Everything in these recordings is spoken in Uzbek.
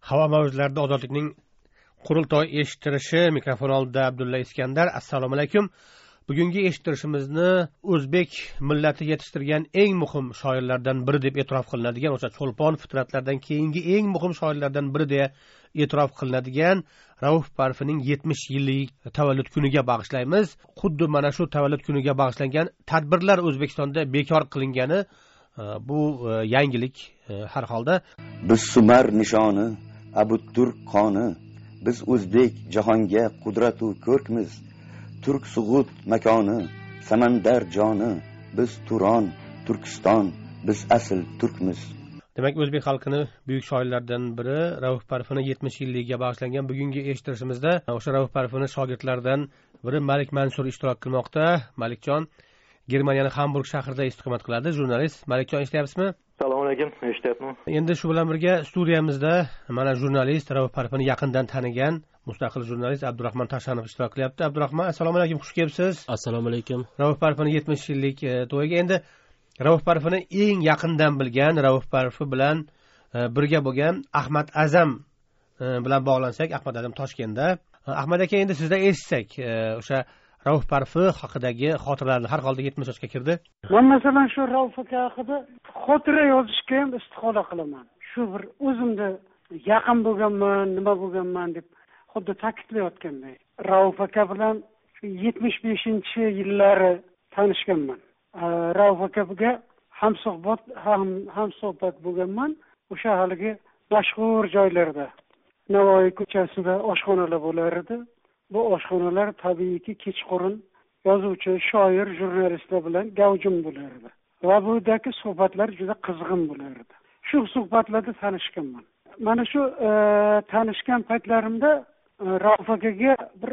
Havo mavzularida ozodlikning qurultoy eshittirishi mikrofon oldida Abdulla Iskandar. Assalomu alaykum. Bugungi eshittirishimizni o'zbek millati yetishtirgan eng muhim shoirlardan biri deb e'tirof qilinadigan, o'sha Cho'lpon Fitratlardan keyingi eng muhim shoirlardan biri deb e'tirof qilinadigan Rauf Parfining 70 yillik tavallud kuniga bag'ishlaymiz. Xuddi mana shu tavallud kuniga bag'ishlangan tadbirlar O'zbekistonda bekor qilingani bu yangilik har holda. Biz Sumar nishoni, Abuturk qoni, biz o'zbek jahonga qudratu ko'rkmiz. Turk sug'ut makoni, Samandar joni, biz Turon, Turkiston, biz asl turkmiz. Demak, o'zbek xalqini buyuk shoirlardan biri Rauf Parfini 70 yilligiga bag'ishlangan bugungi eshittirishimizda o'sha Rauf Parfini shogirdlaridan biri Malik Mansur ishtirok qilmoqda. Malikjon Germaniyaning Hamburg shahrida istiqomat qiladi, jurnalist. Malikjon, eshityapsizmi? Assalomu alaykum, eshityapman. Endi shu bilan birga studiyamizda mana jurnalist Rauf Parfini yaqindan tanigan mustaqil jurnalist Abdurahmon Tashanov ishtirok qilyapti. Abdurahmon, assalomu alaykum, xush kelibsiz. Assalomu alaykum. Rauf Parfini 70 yillik to'yiga endi Rauf Parfini eng yaqindan bilgan, Rauf Parfi bilan birga bo'lgan Ahmad Azam bilan bog'lansak, Ahmad Azam Toshkentda. Ahmad aka, endi sizdan eshitsak, o'sha Rauf Parfi haqidagi xotiralarni, har holda 70 yoshga kirdi. Men masalan shu Rauf aka haqida xotira yozishga ham istihola qilaman. Shu bir o'zimda yaqin bo'lganman, nima bo'lganman deb xuddi ta'kidlayotganday. Rauf aka bilan 75-yillari tanishganman. Rauf akaga hamsuhbat bo'lganman. O'sha haligi mashhur joylarda, Navoiy ko'chasida oshxonalar bo'lar edi. Bu oshxonalar tabiiyki kechqurun yozuvchi, shoir, jurnalistlar bilan gavjum bo'lardi. Va bu yerdagi suhbatlar juda qizg'in bo'lardi. Shu suhbatlarda tanishganman. Mana shu tanishgan paytlarimda Rauf akaga bir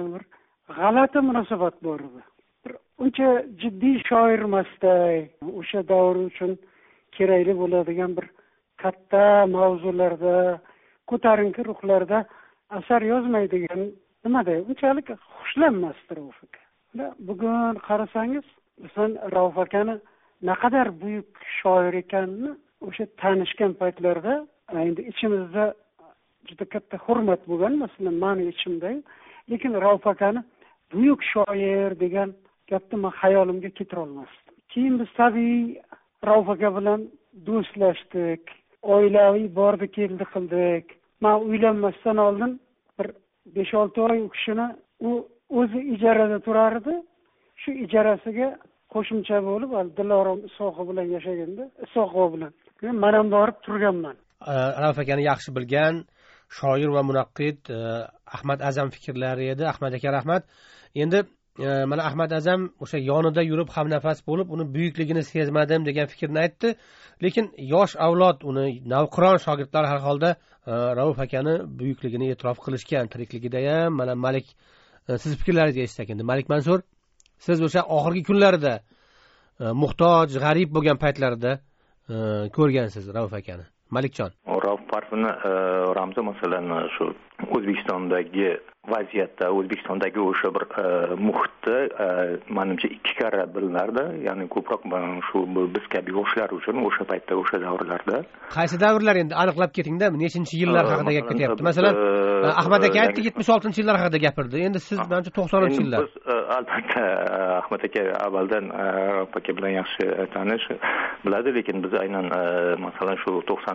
g'alati munosabat bor edi. Uncha jiddiy shoir emasday, o'sha davr uchun kerakli bo'ladigan bir katta mavzularda, ko'tarinki ruhlarda asar yozmaydigan, nimada unchalik xushlanmasdi Rauf aka. Bugun qarasangiz, bizdan Rauf akani naqadar buyuk shoir ekanini o'sha tanishgan paytlarda endi ichimizda juda katta hurmat bo'lgan, masalan, meni ichimda. Lekin Rauf akani buyuk shoir degan gapni men xayolimga keltira olmasdim. Keyin biz tabiiy Rauf aka bilan do'stlashdik, oilaviy bordi keldi qildik. Men uylanmasdan oldin bir 5-6 oy u kishini o'zi ijarada turar edi. Shu ijarasiga qo'shimcha bo'lib, Dilorom Isoqov bilan yashaganda, Isoqov bilan men ham borib turganman. Rauf akani yaxshi bilgan shoir va munaqqid Ahmad Azam fikrlari edi. Ahmad aka, rahmat. Endi mana Ahmad Azam o'sha yonida yurib hamnafas bo'lib, uni buyukligini sezmadim degan fikrni aytdi. Lekin yosh avlod, uni navqiron shogirdlar har holda Rauf akani buyukligini e'tirof qilishgan tirikligida ham. Mana Malik, siz fikrlaringizga eshitsak endi. Malik Mansur, siz o'sha oxirgi kunlarida muhtoj, g'arib bo'lgan paytlarida ko'rgansiz Rauf akani. Malikjon. Rauf Parfini ramzi masalan shu O'zbekistondagi vaziyatda, O'zbekistondagi o'sha bir muhitda menimcha 2 karra bilinardi. Ya'ni ko'proq shu biz kabi yoshlar uchun o'sha paytda, o'sha davrlarda. Qaysi davrlar endi aniqlab keting-da, nechinchi yillar haqida gap ketyapti? Masalan, Ahmad aka aytdi 76-yillar haqida gapirdi. Endi siz menimcha 90-yillar. Biz albatta Ahmad aka avvaldan Rauf aka bilan yaxshi tanish biladi, lekin biz aynan masalan shu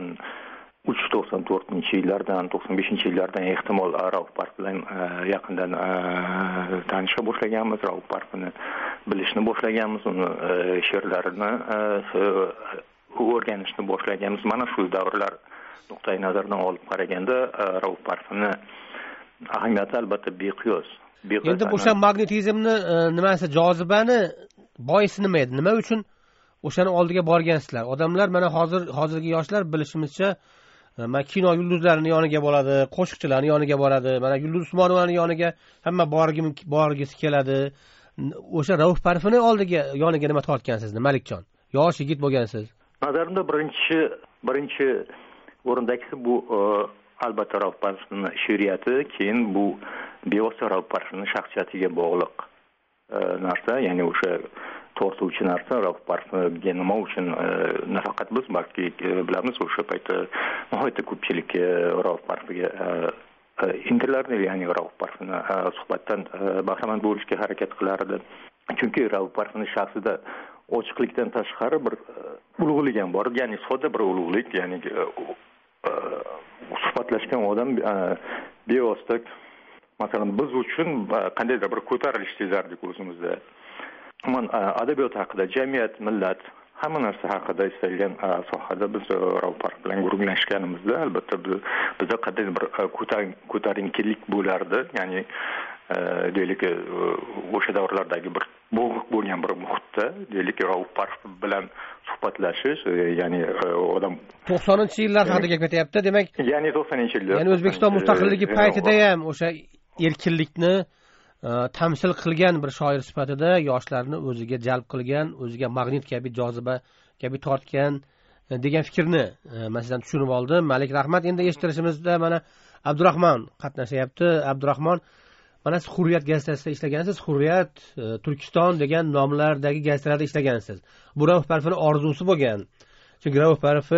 93-94-yillardan, 95-yillardan ehtimol Rauf Parfi bilan yaqindan tanisha boshlaganmiz, Rauf Parfini bilishni boshlaganmiz, uni she'rlarini o'rganishni boshlaganmiz. Mana shu davrlar nuqtai nazardan olib qaraganda Rauf Parfini ahamiyati albatta beqiyos. Endi o'sha magnetizmni nimasi, jozibani boisi nima edi? Nima uchun o'shani oldiga borgansizlar? Odamlar mana hozirgi yoshlar bilishimizcha mana kino yulduzlarining yoniga bo'ladi, qo'shiqchilarning yoniga boradi. Mana Yulduz Usmonovaning yoniga hamma borgisi keladi. O'sha Rauf Parfini yoniga nima tortgansiz, Malikjon? Yosh yigit bo'lgansiz. Nazarimda birinchi o'rindagisi bu albatta Rauf Parfini she'riyati, keyin bu bevosita Rauf Parfini shaxsiyatiga bog'liq narsa. Ya'ni o'sha tortuvchi narsa Rauf Parfiga nima uchun nafaqat biz balki bilamiz o'sha paytda nihoyatda ko'pchilik Rauf Parfiga intilardi, ya'ni Rauf Parfini suhbatdan bahramand bo'lishga harakat qilardi. Chunki Rauf Parfini shaxsida ochiqlikdan tashqari bir ulug'lik ham bor, ya'ni sodda bir ulug'lik, ya'ni suhbatlashgan odam bevosita masalan biz uchun qandaydir bir ko'tarilish sezardik o'zimizda. Umuman adabiyot haqida, jamiyat, millat, hamma narsa haqida istalgan sohada biz Rauf Parfi bilan guruhlashganimizda albatta bizda qandaydir bir ko'tarinkilik bo'lardi, ya'ni deylik o'sha davrlardagi bir bo'g'iq bo'lgan bir muhitda deylik Rauf Parfi bilan suhbatlashish, ya'ni odam 90-yillar haqida gap ketyapti, demak ya'ni 90-yillar, ya'ni O'zbekiston mustaqilligi paytida ham o'sha erkinlikni tamsil qilgan bir shoir sifatida yoshlarni o'ziga jalb qilgan, o'ziga magnit kabi, joziba kabi tortgan degan fikrni masalan tushunib oldim. Malik, rahmat. Endi eshittirishimizda mana Abdurahmon qatnashyapti. Abdurahmon, mana siz Hurriyat gazetasida ishlagansiz, Hurriyat, Turkiston degan nomlardagi gazetalarda ishlagansiz. Bu Rauf Parfining orzusi bo'lgan. Chunki Rauf Parfi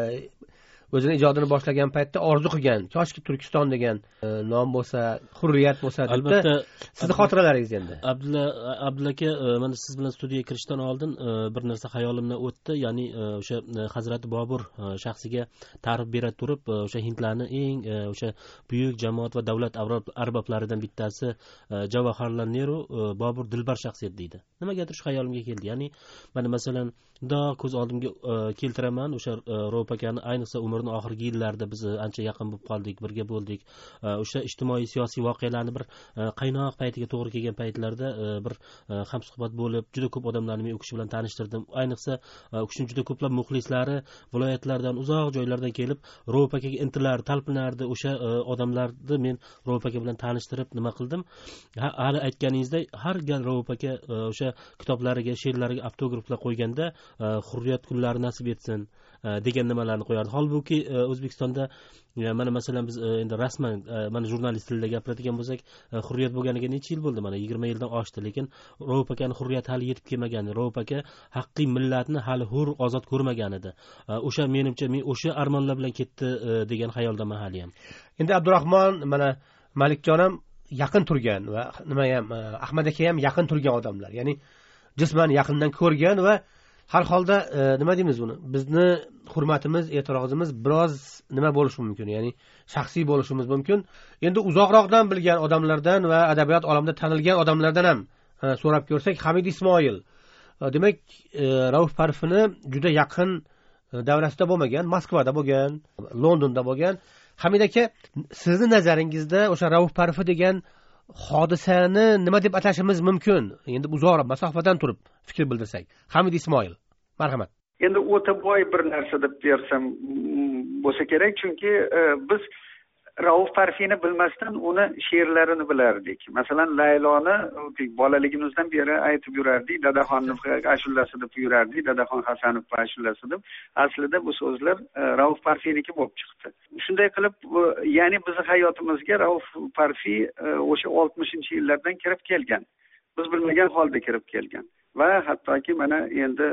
o'zini ijodini boshlagan paytda orzu qilgan, koshki Turkiston degan nom bo'lsa, Hurriyat bo'lsa deb. Albatta, sizni xotiralaringiz endi. Abdulla aka, mana siz bilan studiyaga kirishdan oldin bir narsa xayolimdan o'tdi, ya'ni o'sha Hazrati Bobur shaxsiga ta'rif bera turib, o'sha hindlarni eng o'sha buyuk jamoat va davlat arboblaridan bittasi Javaharlal Nehru Bobur dilbar shaxsiyat deydi. Nimagadir shu xayolimga keldi. Ya'ni mana masalan ko'z oldimga keltiraman, o'sha Rauf akani ayniqsa umrining oxirgi yillarida biz ancha yaqin bo'lib qoldik, birga bo'ldik. O'sha ijtimoiy siyosiy voqealarni bir qaynoq paytiga to'g'ri kelgan paytlarda bir hamsuhbat bo'lib, juda ko'p odamlarni men u kishi bilan tanishtirdim. Ayniqsa u kishining juda ko'plab muxlislari viloyatlardan, uzoq joylardan kelib Rauf akaga intilar, talpinardi. O'sha odamlarni men Rauf aka bilan tanishtirib nima qildim? Hali aytganingizdek, har gal Rauf aka o'sha kitoblariga, she'rlariga avtograflar qo'yganda Hurriyat kunlari nasib etsin degan nimalarni qo'yardi. Holbuki O'zbekistonda mana masalan biz endi rasman mana jurnalist tilida gapiradigan bo'lsak, Hurriyat bo'lganiga necha yil bo'ldi? Mana 20 yildan oshdi, lekin Rauf akani Hurriyat hali yetib kelmagan. Rauf aka haqiqiy millatni hali hur, ozod ko'rmagan edi. O'sha menimcha men o'sha armonlar bilan ketdi degan xayoldaman hali ham. Endi Abdurahmon, mana Malikjon ham yaqin turgan va nima ham Ahmad aka ham yaqin turgan odamlar. Ya'ni jisman yaqindan ko'rgan va har holda nima deymiz buni? Bizni hurmatimiz, e'tirozimiz biroz nima bo'lishi mumkin, ya'ni shaxsiy bo'lishimiz mumkin. Endi uzoqroqdan bilgan odamlardan va adabiyot olamida tanilgan odamlardan ham so'rab ko'rsak, Hamid Ismoil. Demak, Rauf Parfini juda yaqin davrasida bo'lmagan, Moskvada bo'lgan, Londonda bo'lgan. Hamid aka, sizni nazaringizda o'sha Rauf Parfi degan hodisani nima deb atashimiz mumkin? Endi uzoq masofadan turib fikr bildirsak. Hamid Ismoil, marhamat. Endi o'ta boy bir narsa deb bersam bo'lsa kerak, chunki biz Rauf Parfini bilmasdan uni she'rlarini bilardik. Masalan, Layloni bolaligimizdan beri aytib yurardik, Dadaxonning ashulasi deb yurardik, Dadaxon Hasanov ashulasi deb. Aslida bu so'zlar Rauf Parfiniki bo'lib chiqdi. Shunday qilib, ya'ni bizning hayotimizga Rauf Parfi o'sha 60-yillardan kirib kelgan. Biz bilmagan holda kirib kelgan. Va hattoki mana endi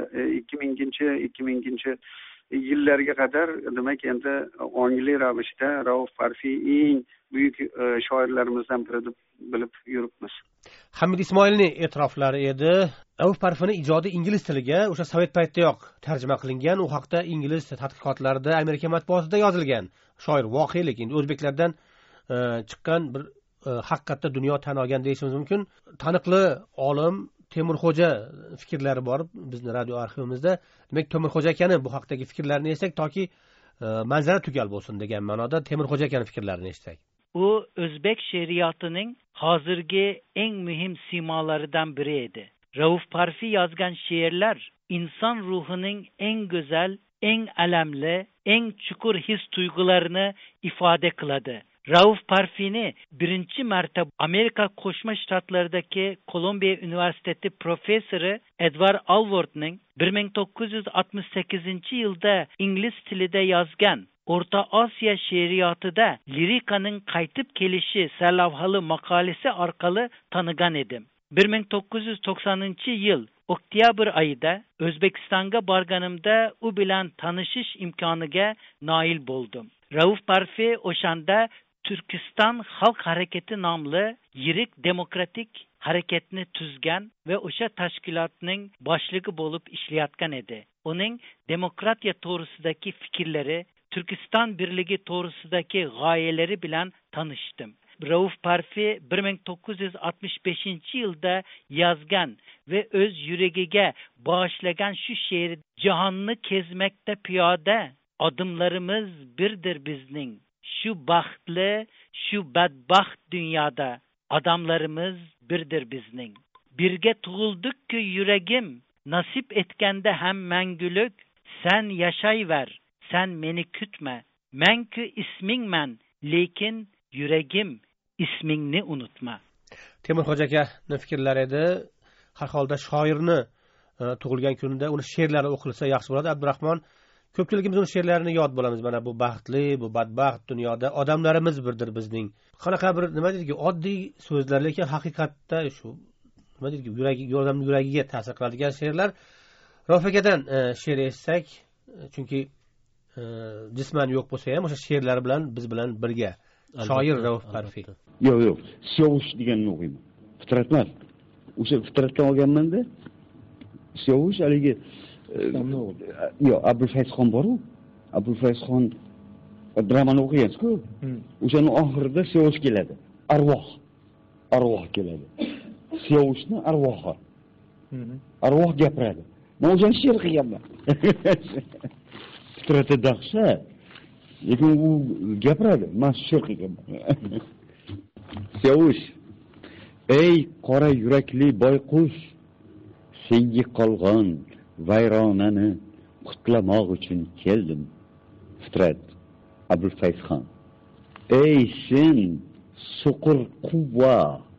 2000 yillarga qadar demak endi ongli ravishda Rauf Parfi eng buyuk shoirlarimizdan biri deb bilib yuribmiz. Hamid Ismoilning e'tiroflari edi. Rauf Parfining ijodi ingliz tiliga o'sha sovet paytidayoq tarjima qilingan. U haqda ingliz tadqiqotlarida, Amerika matbuotida yozilgan shoir voqelik. Endi o'zbeklardan chiqqan bir haqiqatda dunyo tan olgan deyishimiz mumkin. Taniqli olim Temurxo'ja fikrlari bor bizning radio arxivimizda. Demak, Temurxo'ja akani bu haqdagi fikrlarini eshitsak, toki manzara tugal bo'lsin degan ma'noda Temurxo'ja akani fikrlarini eshitsak. U O'zbek she'riyotining hozirgi eng muhim siymolardan biri edi. Rauf Parfi yozgan she'rlar inson ruhining eng go'zal, eng alamli, eng chuqur his-tuyg'ularini ifoda qiladi. Rauf Parfini birinchi marta Amerika Qo'shma Shtatlaridagi Kolumbiya Universiteti professori Edward Alvortning 1968-yilda ingliz tilida yozgan O'rta Osiyo she'riyotida lirikaning qaytib kelishi sarlavhali maqolasi orqali tanigan edim. 1990-yil oktyabr oyida O'zbekistonga borganimda u bilan tanishish imkoniga noil bo'ldim. Rauf Parfi o'shanda Turkiston Xalq harakati nomli yirik demokratik harakatni tuzgan va o'sha tashkilotning boshlig'i bo'lib ishlayotgan edi. Uning demokratiya to'g'risidagi fikrlari, Turkiston birligi to'g'risidagi g'oyalari bilan tanishdim. Rauf Parfi 1965-yilda yozgan va o'z yuragiga bag'ishlagan shu she'r jahonni kezmakda piyoda, odimlarimiz birdir bizning. Shu baxtli, shu badbaxt dunyoda odamlarimiz birdir bizning. Birga tug'ildik-ku yuragim, nasib etganda ham mangulik, sen yashayver, sen meni kutma. Men-ku ismingman, lekin yuragim ismingni unutma. Temurxo'ja akaning fikrlari edi. Har holda shoirni tug'ilgan kunida uni she'rlari o'qilsa yaxshi bo'ladi. Abdurahmon, ko'pchiligimiz uni she'rlarini yod bo'lamiz. Mana bu baxtli, bu badbaxt dunyoda odamlarimiz birdir bizning. Qanaqa bir nima deydi, oddiy so'zlar, lekin haqiqatda shu nima deydi, odamning yuragiga ta'sir qiladigan she'rlar. Rauf akadan she'r eshitsak, chunki jisman yo'q bo'lsa ham o'sha she'rlar bilan biz bilan birga. Shoir Rauf Parfi. Yo'q, Siyovush deganni o'qiyman. Fitrat emas. O'sha Fitratdan olganman-da. Siyovush haligi yo'q, Abulfayzxon bor-ku. Abulfayzxon dramani o'qigansiz-ku. O'shaning oxirida Siyovush keladi. Arvoh keladi. Siyovushning arvohi. Arvoh gapiradi. Men o'shani she'r qilganman. Fitratda dahshat. Lekin u gapiradi, men she'r qilganman. Siyovush, ey qora yurakli boyqush, senga qolgan vayronani qutlamoq uchun keldim. Fitrat, Abulfayzxon. Ey sen so'qir quvva,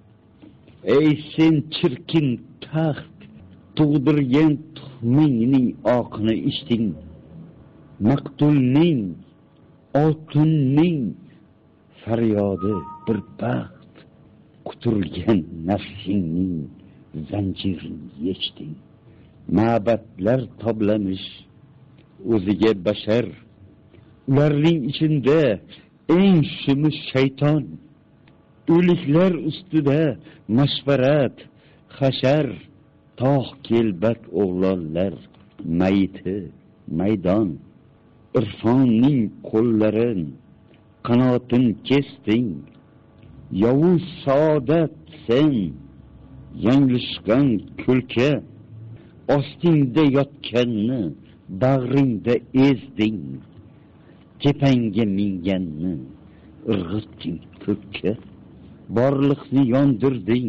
ey sen chirkin taxt, tug'dirgan tuxmingning oqini ichding. Maqtulning, oltinning faryodi bir baxt, quturgan nafsingning zanjirini yechding. Ma'batlar toblamish o'ziga bashar, ularning ichida eng shumi shayton. O'liklar ustida mashvarat, hashar, tog' kelbat o'g'lonlar mayiti maydon. Irfonning qo'llarin, qanotin kesding. Yovuz saodat sen, yanglishgan kulka, ostingda yotganni bag'ringda ezding. Tepangga minganni irg'itding ko'kka. Borliqni yondirding,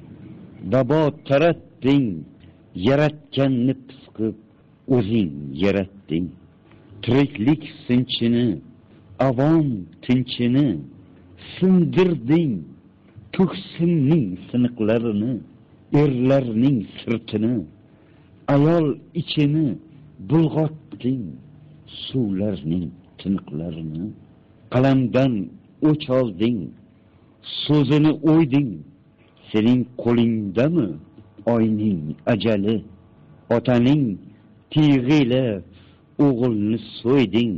vabo taratding. Yaratganni pisqib o'zing yaratding. Tiriklik sinchini, avom tinchini sindirding. Ko'ksimning siniqlarini, erlarning sirtini, ayol ichini bulg'otding. Suvlarning tiniqlarini qalamdan o'ch olding. So'zini o'yding. Sening qo'lingdami oyning ajali? Otaning tig'ila o'g'ilni so'yding.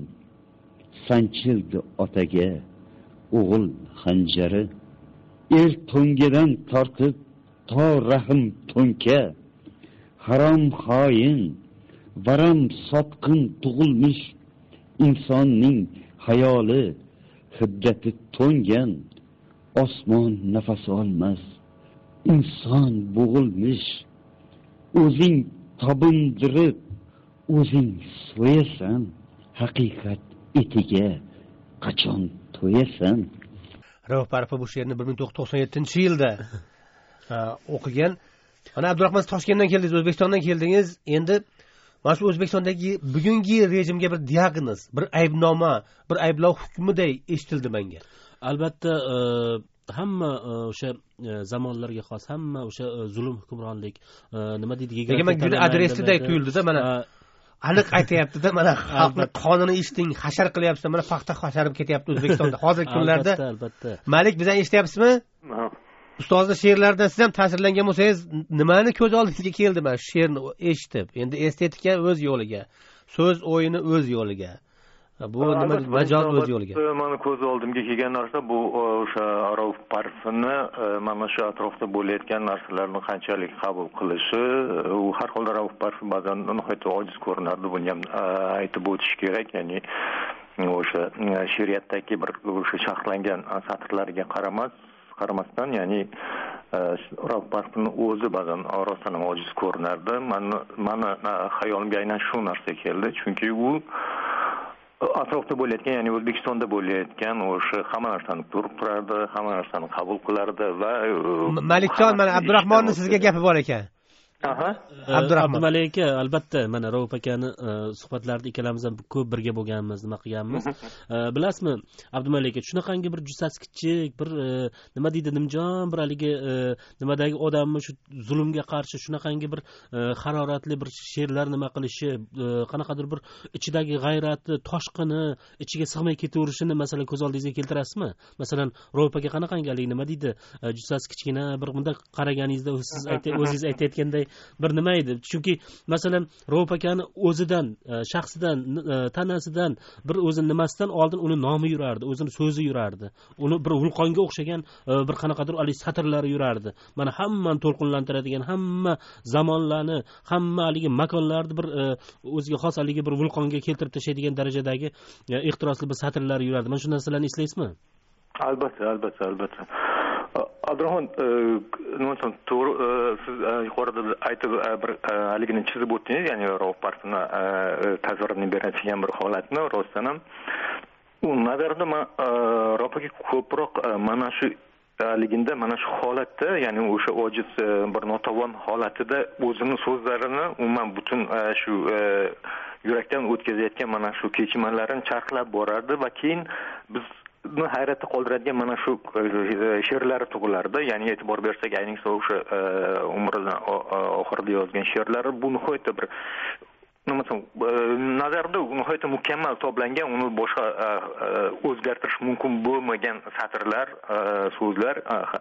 Sanchildi otaga o'g'il xanjari. Er to'ngadan tortib to rahim to'nka. Harom xoin, varam sotqin tug'ilmish insonning hayoli hiddati to'ngan. Osmon nafas olmas, inson bo'g'ilmish. O'zing tobindirib, o'zing so'yasan. Haqiqat etiga qachon to'yasan? Rauf Parfi bu she'rni 1997-yilda o'qigan. Mana Abdurahmon, Toshkentdan keldingiz, O'zbekistondan keldingiz. Endi mana shu O'zbekistondagi bugungi rejimga bir diagnoz, bir aybnoma, bir ayblov hukmiday eshitildi menga. Albatta, hamma o'sha zamonlarga xos, hamma o'sha zulm hukmronlik, nima deydi, men juda adresliday tuyuldi-da, mana aniq aytayapti-da, mana xalqni qonini eshitding, hashar qilyapsiz, mana paxta hasharib ketyapti O'zbekistonda hozirgi kunlarda. Albatta. Malik, bizdan eshityapsizmi? ustozni she'rlaridan siz ham ta'sirlangan bo'lsangiz nimani ko'z oldingizga keldi mana shu she'rni eshitib? Endi estetika o'z yo'liga, so'z o'yini o'z yo'liga, bu nima majoz o'z yo'liga. Mani ko'z oldimga kelgan narsa bu o'sha Rauf Parfini mana shu atrofda bo'layotgan narsalarni qanchalik qabul qilishi. U har holda Rauf Parfi ba'zan nihoyatda ojiz ko'rinardi, buni ham aytib o'tish kerak. Ya'ni o'sha she'riyatdagi bir o'sha sharhlangan satrlarga qaramasdan, ya'ni Rauf Parfini o'zi ba'zan rostdan ham ojiz ko'rinardi. Mani xayolimga aynan shu narsa keldi, chunki u atrofda bo'layotgan, ya'ni O'zbekistonda bo'layotgan o'sha hamma narsani ko'rib turardi, hamma narsani qabul qilardi va Malikjon, mana Abdurahmonning sizga gapi bor ekan. Abdumalik aka, albatta mana Rauf akani suhbatlarida ikkalamiz ham ko'p birga bo'lganmiz, nima qilganmiz. Bilasizmi, Abdumalik aka, shunaqangi bir jussasi kichik, bir nima deydi, nimjon bir haligi nimadagi odamni shu zulmga qarshi shunaqangi bir haroratli bir she'rlar nima qilishi, qanaqadir bir ichidagi g'ayrati, toshqini ichiga sig'may ketaverishini masalan ko'z oldingizga keltirasizmi? Masalan, Rauf aka qanaqangi haligi nima deydi, jussasi kichkina bir bunda qaraganingizda siz o'zingiz aytayotganday bir nima edi? Chunki masalan Rauf akani o'zidan, shaxsidan, tanasidan, bir o'zi nimasidan oldin uni nomi yurardi, o'zini so'zi yurardi. Uni bir vulqonga o'xshagan bir qanaqadir haligi satrlari yurardi. Mana hammani to'lqinlantiradigan, hamma zamonlarni, hamma haligi makonlarni bir o'ziga xos haligi bir vulqonga keltirib tashlaydigan darajadagi ehtirosli bir satrlar yurardi. Mana shu narsalarni eslaysizmi? Albatta. Abdurahmon, to'g'ri, siz yuqorida aytib bir haligini chizib o'tdingiz, ya'ni Rauf Parfini tasvirini beradigan bir holatni. Rostdan ham u nazarda men Rauf aka ko'proq mana shu liginda, mana shu holatda, ya'ni o'sha ojiz bir notavon holatida o'zini so'zlarini umuman butun shu yurakdan o'tkazayotgan mana shu kechimalarini charxlab borardi va keyin biz hayratda qoldiradigan mana shu she'rlari tug'ilardi. Ya'ni e'tibor bersak, ayniqsa o'sha umridan oxirida yozgan she'rlari bu nihoyatda bir nazarda nihoyatda mukammal toblangan, uni boshqa o'zgartirish mumkin bo'lmagan satrlar, so'zlar.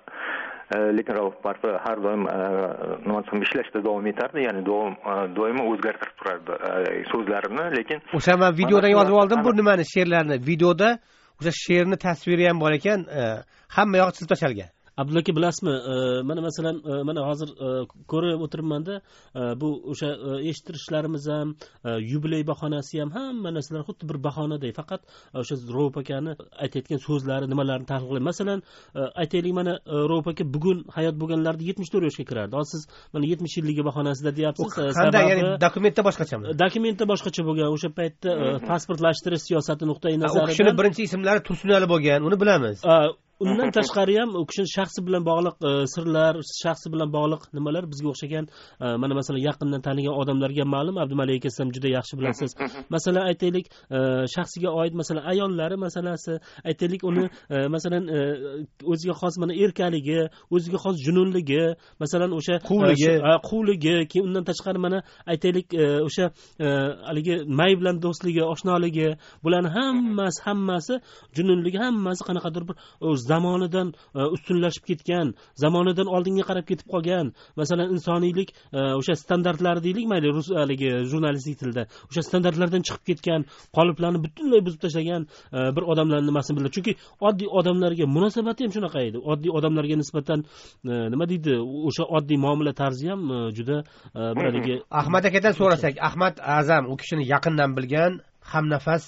Lekin Rauf Parfi har doim ishlashda davom etardi, ya'ni doimo o'zgartirib turardi so'zlarini. Lekin o'sha men videodan yozib oldim bu nimani, she'rlarni. Videoda o'sha she'rni tasviri ham bor ekan, hamma yog'i chizib tashalgan. Abdulla aka, bilasizmi, mana masalan mana hozir ko'rib o'tiribmanda, bu o'sha eshittirishlarimiz ham, yubiley bahonasi ham, hamma narsalar xuddi bir bahonaday. Faqat o'sha Rauf akani aytayotgan so'zlari, nimalarni tahlil qilib. Masalan, aytaylik, mana Rauf aka bugun hayot bo'lganlarida 74 yoshga kirardi. Hozir siz mana 70 yilligi bahonasida deyapsiz. Qanday, ya'ni dokumentda boshqachami? Dokumentda boshqacha bo'lgan. O'sha paytda pasportlashtirish siyosati nuqtai nazaridan. U kishining birinchi ismlari Tursunali bo'lgan, uni bilamiz. Undan tashqari ham u kishi shaxsi bilan bog'liq sirlar, shaxsi bilan bog'liq nimalar bizga o'xshagan mana masalan yaqindan tanigan odamlarga ma'lum. Abdumalik aka ham juda yaxshi bilasiz. Masalan aytaylik, shaxsiga oid masalan ayollari masalasi, aytaylik uni masalan o'ziga xos mana erkaligi, o'ziga xos jununligi, masalan o'sha quvligi, keyin undan tashqari mana aytaylik o'sha haligi may bilan do'stligi, oshnoligi, bularning hammasi jununligi, hammasi qanaqadir bir zamonidan ustunlashib ketgan, zamonidan oldinga qarab ketib qolgan, masalan insoniylik o'sha standartlari deylik, mayli rus haligi jurnalistlik tilida, o'sha standartlardan chiqib ketgan, qoliplarni butunlay buzib tashlagan bir odamlarning nimasini biladi. Chunki oddiy odamlarga munosabati ham shunaqa edi. Oddiy odamlarga nisbatan nima deydi, o'sha oddiy muomala tarzi ham juda bir haligi. Ahmad akadan so'rasak, Ahmad Azam u kishini yaqindan bilgan hamnafas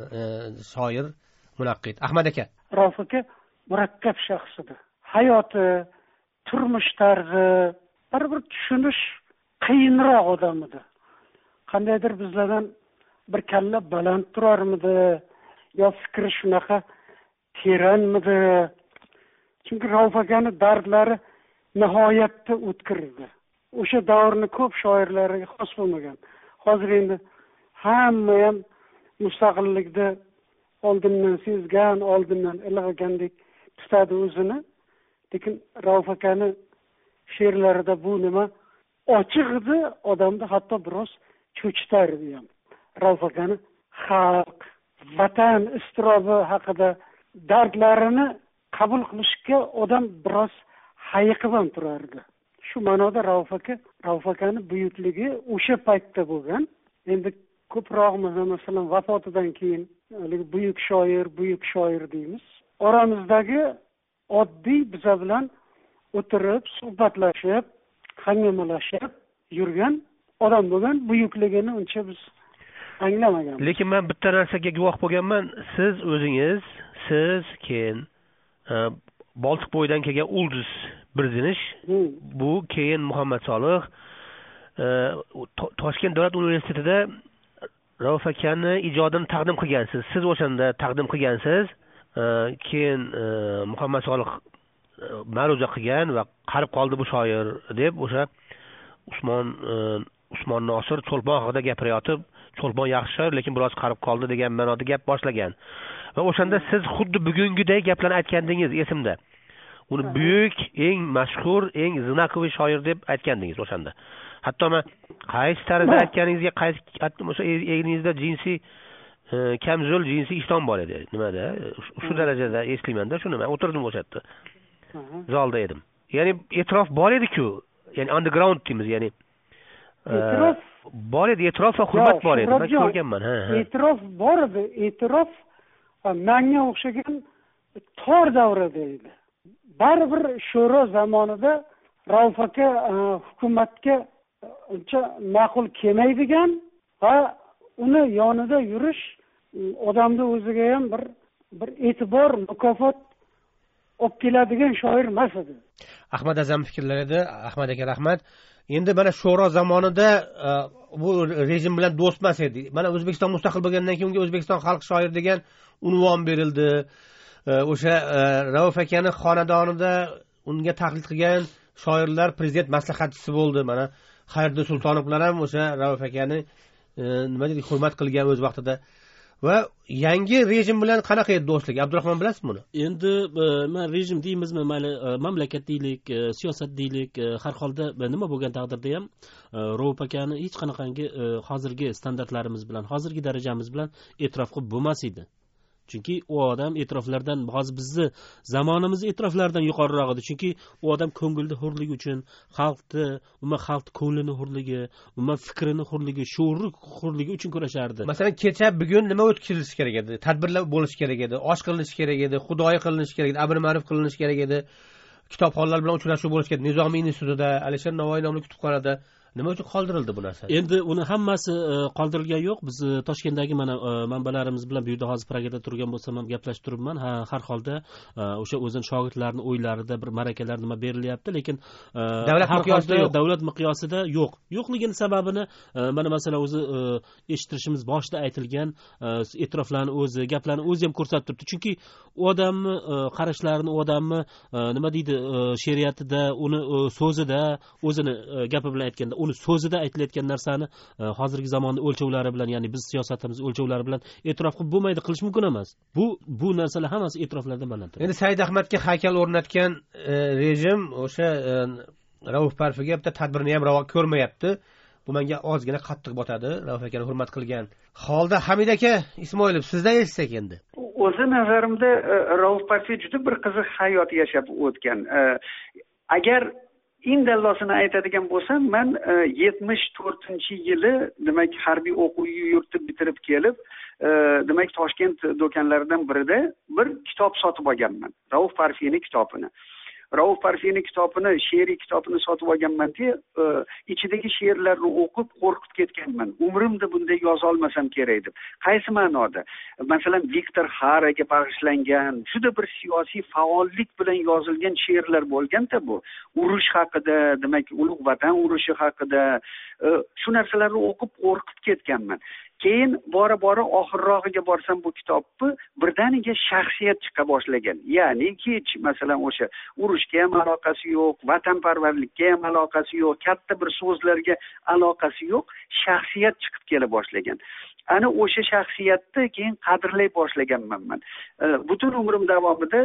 shoir, munaqqid. Ahmad aka. Rauf aka murakkab shaxs edi. Hayoti, turmush tarzi, bir tushunish qiyinroq odam edi. Qandaydir bizlardan bir kalla baland turarmidi, yo fikri shunaqa teranmidi? Chunki Rauf akani dardlari nihoyatda o'tkir edi. O'sha davrning ko'p shoirlariga xos bo'lmagan. Hozir endi hamma ham mustaqillikda oldindan sezgan, oldindan ilg'agandek tutadi o'zini. Lekin Rauf akani she'rlarida bu nima ochiq edi, odamni hatto biroz cho'chitar edi ham. Rauf akani xalq, vatan iztirobi haqida dardlarini qabul qilishga odam biroz hayiqib ham turardi. Shu ma'noda Rauf akani buyukligi o'sha paytda bo'lgan. Endi ko'prog'imiz masalan vafotidan keyin buyuk shoir deymiz. Oramizdagi oddiy biza bilan o'tirib, suhbatlashib, hangamalashib yurgan odam bo'lgan, buyukligini uncha biz anglamaganmiz. Lekin men bitta narsaga guvoh bo'lganman. Siz keyin Boltiq bo'yidan kelgan Ulduz Birzinish, bu keyin Muhammad Solih Toshkent davlat universitetida Rauf akani ijodini taqdim qilgansiz. Siz o'shanda taqdim qilgansiz. Keyin Muhammad Solih ma'ruza qilgan va qarib qoldi bu shoir deb o'sha Usmon Nosir Cho'lpon haqida gapirayotib, Cho'lpon yaxshi shoir, lekin biroz qarib qoldi degan ma'noda gap boshlagan. Va o'shanda siz xuddi bugungiday gaplarni aytgandingiz esimda. Uni buyuk, eng mashhur, eng znakoviy shoir deb aytgandingiz o'shanda. Hatto men qaysi tarzda aytganingizga, qaysi o'sha egningizda jinsiy kamzul, jinsiy ishton bor edi. Nimada? Shu darajada eslayman-da, shuni men o'tirdim o'sha yerda. Zalda edim. Ya'ni e'tirof bor edi-ku. Ya'ni underground deymiz, ya'ni e'tirof bor edi, e'tirof va hurmat bor edi. Men ko'rganman. E'tirof bor edi, e'tirof menga o'xshagan tor davrada edi. Baribir sho'ro zamonida Rauf aka hukumatga uncha ma'qul kelmaydigan va uni yonida yurish odamni o'ziga ham bir e'tibor, mukofot olib keladigan shoir emas edi. Ahmad Azam fikrlar edi. Ahmad aka rahmat. Endi mana sho'ro zamonida bu rejim bilan do'st emas edi. Mana O'zbekiston mustaqil bo'lgandan keyin unga O'zbekiston xalq shoir degan unvon berildi. O'sha Rauf akani xonadonida unga taqlid qilgan shoirlar prezident maslahatchisi bo'ldi. Mana Xayriddin Sultonovlar ham o'sha Rauf akani nima deydi, hurmat qilgan o'z vaqtida. Va yangi rejim bilan qanaqa edi do'stlik? Abdurahmon, bilasizmi buni? Endi men rejim deymizmi, mayli mamlakat deylik, siyosat deylik, har holda nima bo'lgan taqdirda ham Rauf akani hech qanaqangi hozirgi standartlarimiz bilan, hozirgi darajamiz bilan e'tirof qilib bo'lmas edi. Chunki u odam e'tiroflardan, hozir bizni zamonimiz e'tiroflardan yuqoriroq edi. Chunki u odam ko'ngilni hurligi uchun, xalqni, xalq ko'nglini hurligi, fikrini hurligi, shuuri hurligi uchun kurashardi. Masalan, kecha bugun nima o'tkazilishi kerak edi? Tadbirlar bo'lishi kerak edi, osh qilinishi kerak edi, xudoyi qilinishi kerak edi, amr ma'ruf qilinishi kerak edi. Kitobxonlar bilan uchrashuv bo'lishi kerak. Nizomiy institutida, Alisher Navoiy nomli kutubxonada nima uchun qoldirildi bu narsa? Endi uni hammasi qoldirilgani yo'q. Biz Toshkentdagi mana manbalarimiz bilan bu yerda hozir Pragada turgan bo'lsam ham gaplashib turibman. Har holda o'sha o'zini shogirdlarining o'ylarida bir marakalar nima berilyapti, lekin davlat miqyosida yo'q. Yo'qligini sababini mana masalan o'zi eshittirishimiz boshida aytilgan e'tiroflarni o'zi, gaplarni o'zi ham ko'rsatib turibdi. Chunki u odamni qarashlarini, u odamni nima deydi, she'riyatida, uni so'zida, o'zini gapi bilan aytganda uni so'zida aytilayotgan narsani hozirgi zamonda o'lchovlari bilan, ya'ni biz siyosatimiz o'lchovlari bilan e'tirof qilib bo'lmaydi, qilish mumkin emas. Bu narsalar hammasi e'tiroflardan balanddir. Endi Said Ahmadga haykal o'rnatgan rejim o'sha Rauf Parfiga bitta tadbirni ham ravo ko'rmayapti. Bu menga ozgina qattiq botadi. Rauf akani hurmat qilgan holda. Hamid aka Ismoilov, sizdan eshitsak endi. O'zi nazarimda Rauf Parfi juda bir qiziq hayot yashab o'tgan. Agar indallosini aytadigan bo'lsam, men 74-yili demak harbiy o'quv yurtni bitirib kelib, demak Toshkent do'konlaridan birida bir kitob sotib olganman. Rauf Parfining kitobini. Rauf Parfining kitobini, she'riy kitobini sotib olganman-da, ichidagi she'rlarni o'qib qo'rqib ketganman. Umrimda bunday yoza olmasam kerak deb. Qaysi ma'noda? Masalan, Viktor Haraga bag'ishlangan, juda bir siyosiy faollik bilan yozilgan she'rlar bo'lganda bu. Urush haqida, demak, Ulug' Vatan urushi haqida, shu narsalarni o'qib qo'rqib ketganman. Keyin bora oxirrog'iga borsam bu kitobni birdaniga shaxsiyat chiqa boshlagan. Ya'ni hech masalan o'sha urushga ham aloqasi yo'q, vatanparvarlikka ham aloqasi yo'q, katta bir so'zlarga aloqasi yo'q, shaxsiyat chiqib kela boshlagan. ana o'sha shaxsiyatni keyin qadrlay boshlaganman. Butun umrim davomida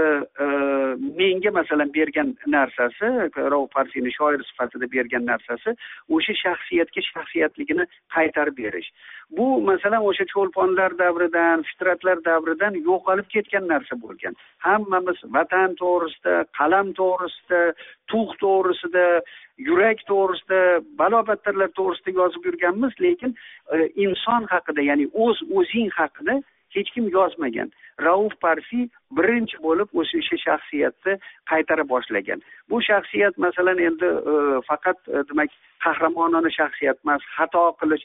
menga masalan bergan narsasi, Rauf Parfiyni shoir sifatida bergan narsasi o'sha shaxsiyatga shaxsiyatligini qaytarib berish. Bu masalan o'sha cho'lponlar davridan, fitratlar davridan yo'qolib ketgan narsa bo'lgan. Hammamiz vatan to'g'risida, qalam to'g'risida, tug' to'g'risida, yurak to'g'risida, balobatlarlar to'g'risida yozib yurganmiz, lekin inson haqida, ya'ni o'zing haqida hech kim yozmagan. Rauf Parfiy birinchi bo'lib o'sha shaxsiyatni qaytara boshlagan. Bu shaxsiyat masalan endi faqat demak qahramonona shaxsiyat emas, xato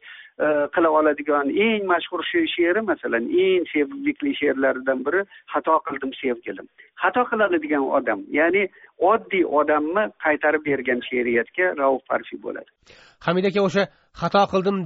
qila oladigan eng mashhur she'ri masalan eng sevimli she'rlaridan biri xato qildim sevgilim. Xato qiladigan odam, ya'ni oddiy odamni qaytarib bergan she'riyatga Rauf Parfiy bo'ladi. Hamid aka o'sha xato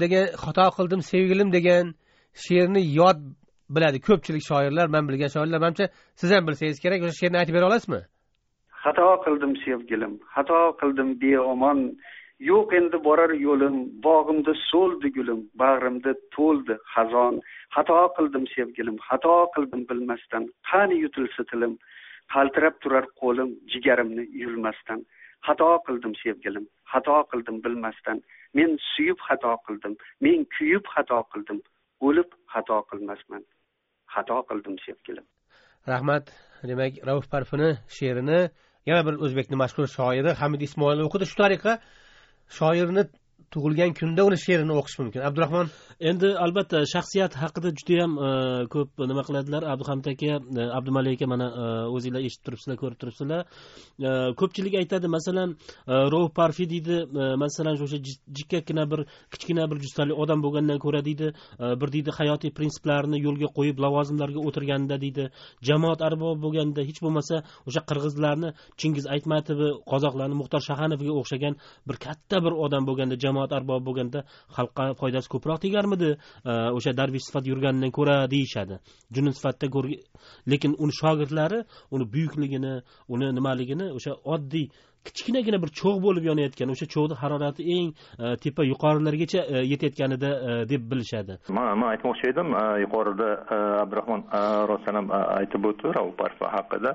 qildim sevgilim degan she'rni yod biladi ko'pchilik shoirlar, men bilgan shoirlar. Menimcha siz ham bilsangiz kerak, o'sha she'rni aytib bera olasizmi? Xato qildim sevgilim, xato qildim beomon, yo'q endi borar yo'lim, bog'imda so'ldi gulim, bag'rimda to'ldi xazon. Xato qildim sevgilim, xato qildim bilmasdan, qani yutilsa tilim, qaltirab turar qo'lim jigarimni yulmasdan. Xato qildim sevgilim, xato qildim bilmasdan, men suyib xato qildim, men kuyib xato qildim, o'lib xato qilmasman. Xato qildim sevgilim. Rahmat. Demak, Rauf Parfiyni she'rini yana bir o'zbekning mashhur shoiri Hamid Ismoilov o'qidi. Shu tariqa shoirni tug'ilgan kunda uni she'rini o'qish mumkin. Abdurahmon, endi albatta shaxsiyat haqida juda ham ko'p nima qiladilar. Abduhamid aka, Abdumalik aka, mana o'zingizlar eshitib turibsizlar, ko'rib turibsizlar. Ko'pchilik aytadi, masalan, Rauf Parfiy deydi, masalan, o'sha jikkagina bir kichkina bir justali odam bo'lgandan ko'ra deydi, bir deydi hayotiy prinsiplarini yo'lga qo'yib lavozimlarga o'tirganda deydi, jamoat arbobi bo'lganda, hech bo'lmasa o'sha qirg'izlarni Chingiz Aytmatovi, qozoqlarni Muxtor Shahanovga o'xshagan bir katta bir odam bo'lganda, jamoat arbobi bo'lganda xalqqa foydasi ko'proq tegarmidi o'sha darvish sifat yurganidan ko'ra deyishadi. Jun sifatda lekin uni shogirdlari uni buyukligini, uni nimaligini o'sha oddiy kichkinagina bir cho'g' bo'lib yonayotgan, o'sha cho'g'ni harorati eng tepa yuqorilargacha yetayotganida deb bilishadi. Men aytmoqchi edim, yuqorida Abdurahmon Rosanam aytib o'tdi Rauf Parfiy haqida.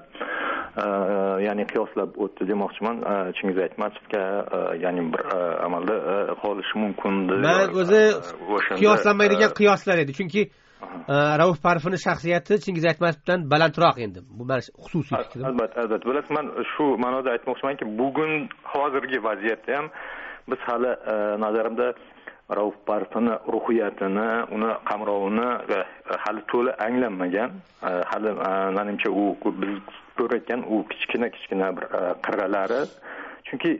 Ya'ni qiyoslab o'tdi demoqchiman. Chingiz Aytmatovga, ya'ni bir amalda qolishi mumkin. Men o'zi qiyoslanmaydigan qiyoslar edi, chunki Rauf Parfiyni shaxsiyati Chingiz Aytmatovdan balandroq endi. Bu men xususiy fikrim. Albatta. Bilasizmi, men shu ma'noda aytmoqchimanki, bugun hozirgi vaziyatda ham biz hali nazarimda Rauf Parfiyni ruhiyatini, uni qamrovini hali to'la anglanmagan. Hali menimcha u biz ko'rayotgan u kichkina bir qirralari. Chunki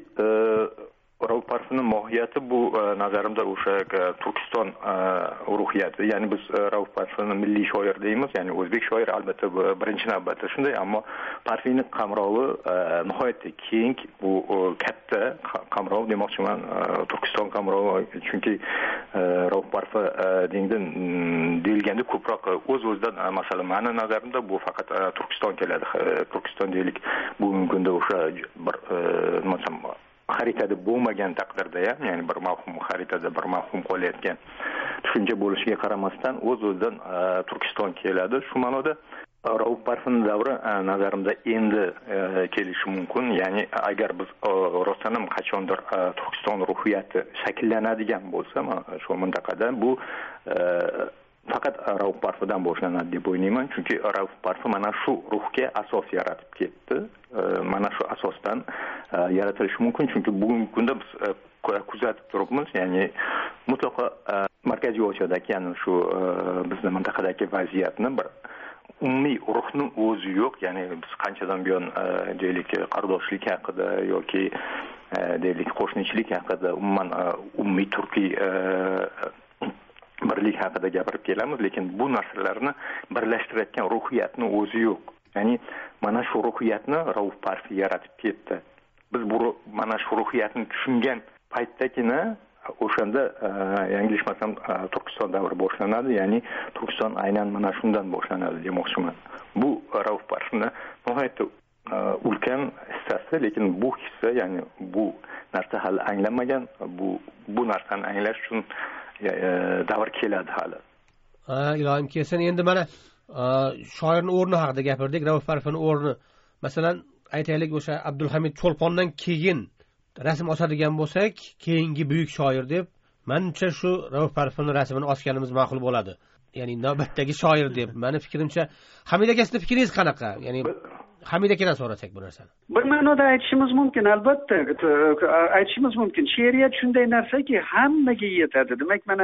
Rauf Parfiyning mohiyati bu nazarimda o'sha Turkiston ruhiyati. Ya'ni biz Rauf Parfiyni milliy shoir deymiz, ya'ni o'zbek shoir albatta birinchi navbatda shunday, ammo Parfiyning qamrovi nihoyatda keng, bu katta qamrov demoqchiman, Turkiston qamrovi. Chunki Rauf Parfiy deyilganda ko'proq o'z-o'zidan, masalan, meni nazarimda bu faqat Turkiston keladi. Turkiston deylik, bugungi kunda o'sha bir nima xaritada bo'lmagan taqdirda ham, ya'ni bir mavhum xaritada bir mavhum qolayotgan tushuncha bo'lishiga qaramasdan o'z-o'zidan Turkiston keladi. Shu ma'noda Rauf Parfiyning davri nazarimda endi kelishi mumkin. Ya'ni agar biz rostdan ham qachondir Turkiston ruhiyati shakllanadigan bo'lsa, shu mintaqada bu faqat Rauf Parfiydan boshlanadi deb o'ylayman. Chunki Rauf Parfiy mana shu ruhga asos yaratib ketdi. Mana shu asosdan yaratilishi mumkin. Chunki bugungi kunda biz kuzatib turibmiz, ya'ni mutlaqo Markaziy Osiyodagi, ya'ni shu bizning mintaqadagi vaziyatni bir umumiy ruhning o'zi yo'q. Ya'ni biz qanchadan buyon deylik qardoshlik haqida yoki deylik qo'shnichilik haqida, umuman umumiy turkiy birlik haqida gapirib kelamiz, lekin bu narsalarni birlashtirayotgan ruhiyatni o'zi yo'q. Ya'ni mana shu ruhiyatni Rauf Parfiy yaratib ketdi. Biz bu mana shu ruhiyatni tushungan paytdagina o'shanda yanglishmasam Turkiston davri boshlanadi. Ya'ni Turkiston aynan mana shundan boshlanadi demoqchiman. Bu Rauf Parfiyni nihoyatda ulkan hissasi, lekin bu hissa, ya'ni bu narsa hali anglanmagan. Bu narsani anglash uchun davr keladi hali. Ilohim kelsin. Endi mana shoirning o'rni haqida gapirdik, Rauf Parfining o'rni. Masalan, aytaylik o'sha Abdulhamid Cho'lpondan keyin rasm osadigan bo'lsak, keyingi buyuk shoir deb, menimcha shu Rauf Parfining rasmini osganimiz ma'qul bo'ladi. Ya'ni navbatdagi shoir deb. Meni fikrimcha, Hamid aka, sizning fikringiz qanaqa? Ya'ni Hamid akadan so'rasak bu narsani. Bir ma'noda aytishimiz mumkin, albatta. Aytishimiz mumkin. She'riyat shunday narsaki, hammaga yetadi. Demak, mana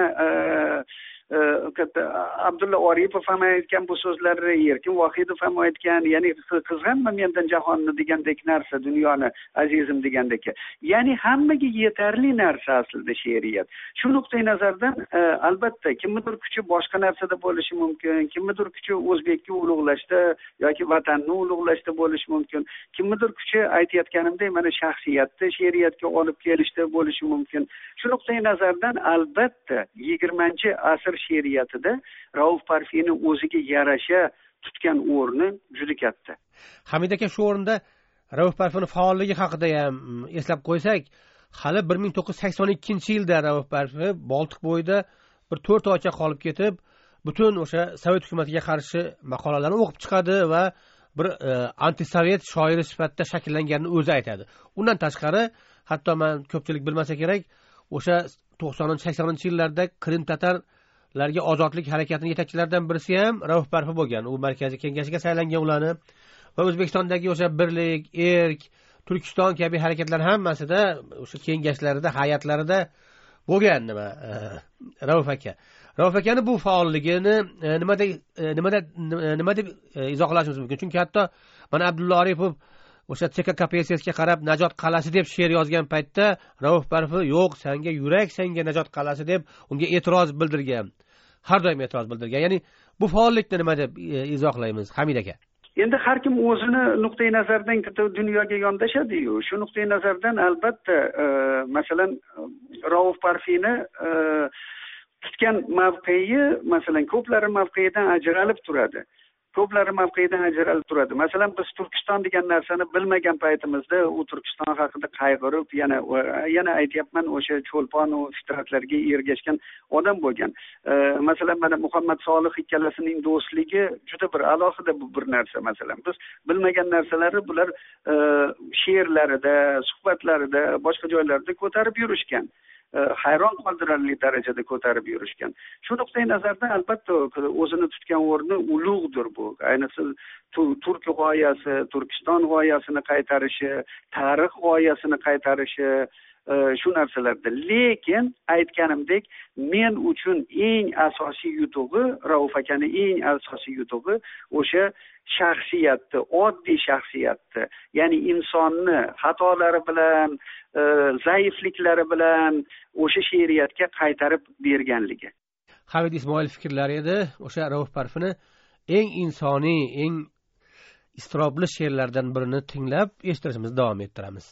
Abdulla Oripov ham aytgan bu so'zlarni, Erkin Vohidov ham aytgan, ya'ni qizg'anma mendan jahonni degandek narsa, dunyoni azizim degandek. Ya'ni hammaga yetarli narsa aslida she'riyat. Shu nuqtai nazardan albatta kimnidir kuchi boshqa narsada bo'lishi mumkin, kimnidir kuchi o'zbekni ulug'lashda yoki vatanni ulug'lashda bo'lishi mumkin, kimnidir kuchi aytayotganimdek mana shaxsiyatni she'riyatga olib kelishda bo'lishi mumkin. Shu nuqtai nazardan albatta 20-asr she'riyatida Rauf Parfining o'ziga yarasha tutgan o'rni juda katta. Hamid aka, shu o'rinda Rauf Parfining faolligi haqida ham eslab qo'ysak, hali 1982-yilda Rauf Parfi Boltiq bo'yida bir 4 oycha qolib ketib, butun o'sha Sovet hukumatiga qarshi maqolalarni o'qib chiqadi va bir antisovet shoiri sifatida shakllanganini o'zi aytadi. Undan tashqari, hatto men ko'pchilik bilmasa kerak, o'sha 90-80-yillarda Qrim tatarlarga ozodlik harakatining yetakchilaridan birisi ham Rauf Parfi bo'lgan. U Markaziy kengashiga saylangan ularni va O'zbekistondagi o'sha birlik, erk, Turkiston kabi harakatlar hammasida o'sha kengashlarida, hay'atlarida bo'lgan nima Rauf aka. Rauf akani bu faolligini nima deb izohlashimiz mumkin? Chunki hatto mana Abdulla Oripov o'sha CKKPSSga qarab Najot qal'asi deb she'r yozgan paytda Rauf Parfi yo'q, senga yurak, senga Najot qal'asi deb unga e'tiroz bildirgan. Har doim e'tiroz bildirgan. Ya'ni bu faollikni nima deb izohlaymiz, Hamid aka? Endi har kim o'zini nuqtai nazaridan dunyoga yondashadi-yu. Shu nuqtai nazardan albatta masalan Rauf Parfini tutgan mavqei masalan ko'plari mavqeidan ajralib turadi. Masalan, biz Turkiston degan narsani bilmagan paytimizda u Turkiston haqida qayg'urib, yana aytyapman, o'sha Cho'lpon va fitratlarga ergashgan odam bo'lgan. Masalan, mana Muhammad Solih ikkalasining do'stligi juda bir alohida bir narsa. Masalan, biz bilmagan narsalarni bular she'rlarida, suhbatlarida, boshqa joylarda ko'tarib yurishgan. Hayron qoldirarli darajada ko'tarib yurishgan. Shu nuqtai nazardan albatta o'zini tutgan o'rni ulug'dir bu. Ayniqsa turk g'oyasi, Turkiston g'oyasini qaytarishi, tarix g'oyasini qaytarishi shu narsalarda. Lekin aytganimdek, men uchun eng asosiy yutug'i, Rauf akani eng asosiy yutug'i o'sha shaxsiyatni, oddiy shaxsiyatni, ya'ni insonni xatolari bilan, zaifliklari bilan o'sha she'riyatga qaytarib berganligi. Hamid Ismoil fikrlari edi. O'sha Rauf Parfini eng insoniy, eng iztirobli she'rlardan birini tinglab eshittirishimizni davom ettiramiz.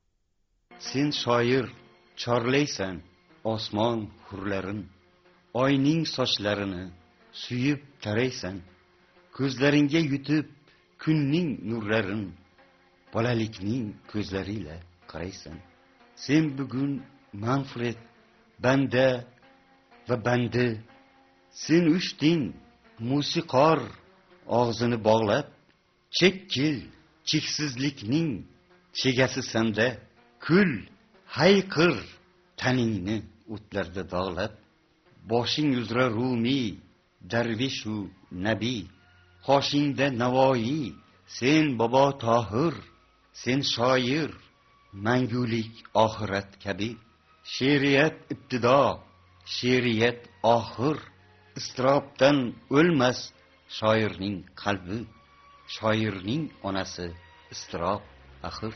Sen shoir chorlaysan osmon hurlarin, oyning sochlarini suyib taraysan, ko'zlaringga yutib kunning nurlarin, bolalikning ko'zlariyle qaraysan. Sen bugun Manfred, banda va bandi, sen uchding musiqor og'zini bog'lab, chekkil cheksizlikning chegasi sanda, kul hayqir taningni o'tlarda dog'lab, boshing uzra rumiy darvishu nabiy, qoshingda navoiy, sen bobo tohir, sen shoir mangulik oxirat kabi. She'riyat ibtido, she'riyat oxir, istirobdan o'lmas shoirning qalbi, shoirning onasi istirob axir.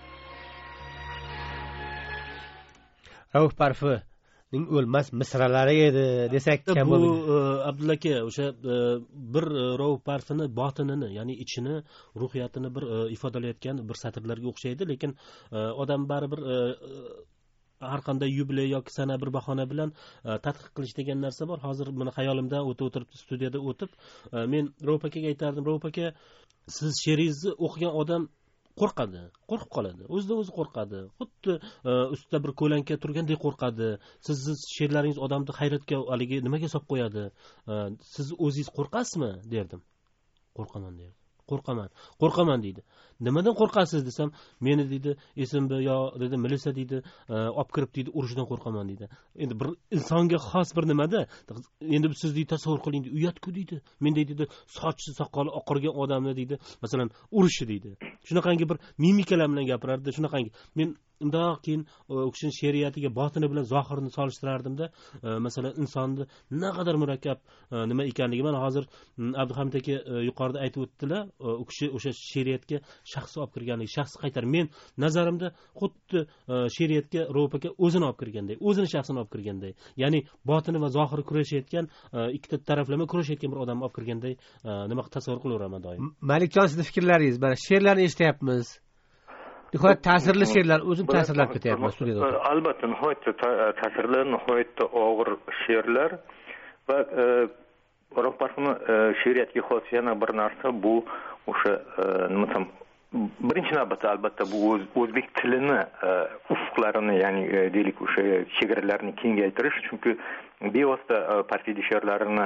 Rauf Parfining o'lmas misralari edi desak kam bo'ladi. Bu Abdulla aka o'sha bir Rauf Parfini botinini, ya'ni ichini, ruhiyatini bir ifodalayotgan bir satrlarga o'xshaydi, lekin odam baribir har qanday yubiley yoki sana bir bahona bilan tadqiq qilish degan narsa bor. Hozir meni xayolimda o'tirib studiyada o'tib, men Rauf akaga aytardim, Rauf aka, siz she'ringizni o'qigan odam qo'rqadi, qo'rqib qoladi, o'zidan o'zi qo'rqadi, xuddi ustida bir ko'lanka turgandek qo'rqadi. Sizni she'rlaringiz odamni hayratga, haligi nimaga solib qo'yadi. Siz o'zingiz qo'rqasizmi derdim. Qo'rqaman derdi. Qo'rqaman deydi. Nimadan qo'rqasiz desam, meni deydi esimbi yo dedi milisa deydi, olib kirib deydi urishdan qo'rqaman deydi. Endi bir insonga xos bir nimada. Endi siz deydi tasavvur qiling, uyatku deydi. Men deydi sochi soqoli oqargan odamni deydi, masalan, urishi deydi. Shunaqangi bir mimikalar bilan gapirardi, shunaqangi. Men undoq keyin o'sha she'riyatiga botini bilan zohirini solishtirardimda, masalan, insonni naqadar murakkab nima ekanligi mana hozir Abduhamid aka yuqorida aytib o'tdilar, u kishi o'sha she'riyatga shaxsi olib kirganligi, shaxsi qaytar. Men nazarimda xuddi she'riyatga Rauf aka o'zini olib kirganday, o'zini shaxsini olib kirganday, ya'ni botini va zohiri kurashayotgan, ikkita taraflama kurashayotgan bir odamni olib kirganday nima tasavvur qilaveraman doim. Malikjon, sizning fikrlaringiz, mana she'rlarni eshityapmiz. Nihoyat ta'sirli she'rlar, o'zim ta'sirlab ketyapman studiyada. Albatta, nihoyatda ta'sirli, nihoyatda og'ir she'rlar va Rauf Parfining she'riyatga xos yana bir narsa bu o'sha nima desam, birinchi navbatda albatta bu o'zbek tilini ufqlarini, ya'ni deylik o'sha chegaralarini kengaytirish, chunki bevosita Parfiy she'rlarini